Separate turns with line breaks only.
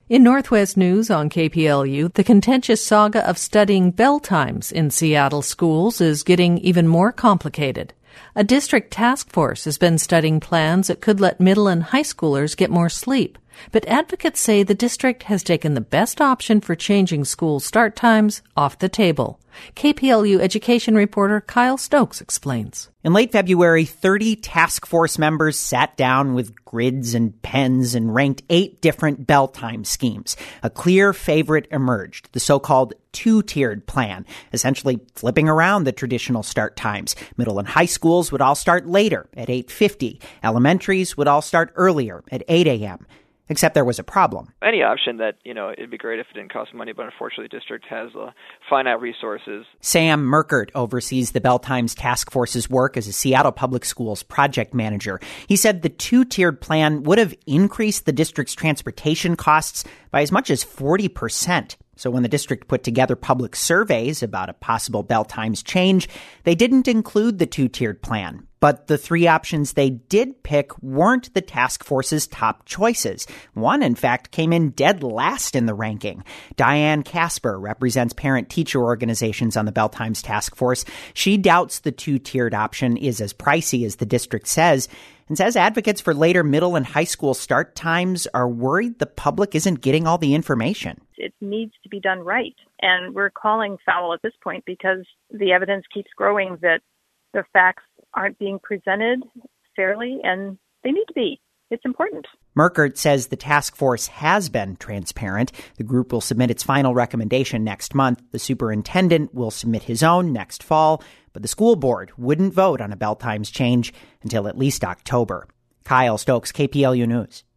In Northwest News on KPLU, the contentious saga of studying bell times in Seattle schools is getting even more complicated. A district task force has been studying plans that could let middle and high schoolers get more sleep. But advocates say the district has taken the best option for changing school start times off the table. KPLU education reporter Kyle Stokes explains.
In late February, 30 task force members sat down with grids and pens and ranked 8 different bell time schemes. A clear favorite emerged, the so-called two-tiered plan, essentially flipping around the traditional start times. Middle and high schools would all start later at 8:50. Elementaries would all start earlier at 8 a.m. Except there was a problem.
Any option that, it'd be great if it didn't cost money, but unfortunately the district has finite resources.
Sam Merkert oversees the Bell Times Task Force's work as a Seattle Public Schools project manager. He said the two-tiered plan would have increased the district's transportation costs by as much as 40%. So when the district put together public surveys about a possible bell times change, they didn't include the two-tiered plan. But the 3 options they did pick weren't the task force's top choices. One, in fact, came in dead last in the ranking. Diane Casper represents parent-teacher organizations on the Bell Times Task Force. She doubts the two-tiered option is as pricey as the district says, and says advocates for later middle and high school start times are worried the public isn't getting all the information.
It needs to be done right. And we're calling foul at this point because the evidence keeps growing that the facts aren't being presented fairly, and they need to be. It's important.
Merkert says the task force has been transparent. The group will submit its final recommendation next month. The superintendent will submit his own next fall, but the school board wouldn't vote on a bell times change until at least October. Kyle Stokes, KPLU News.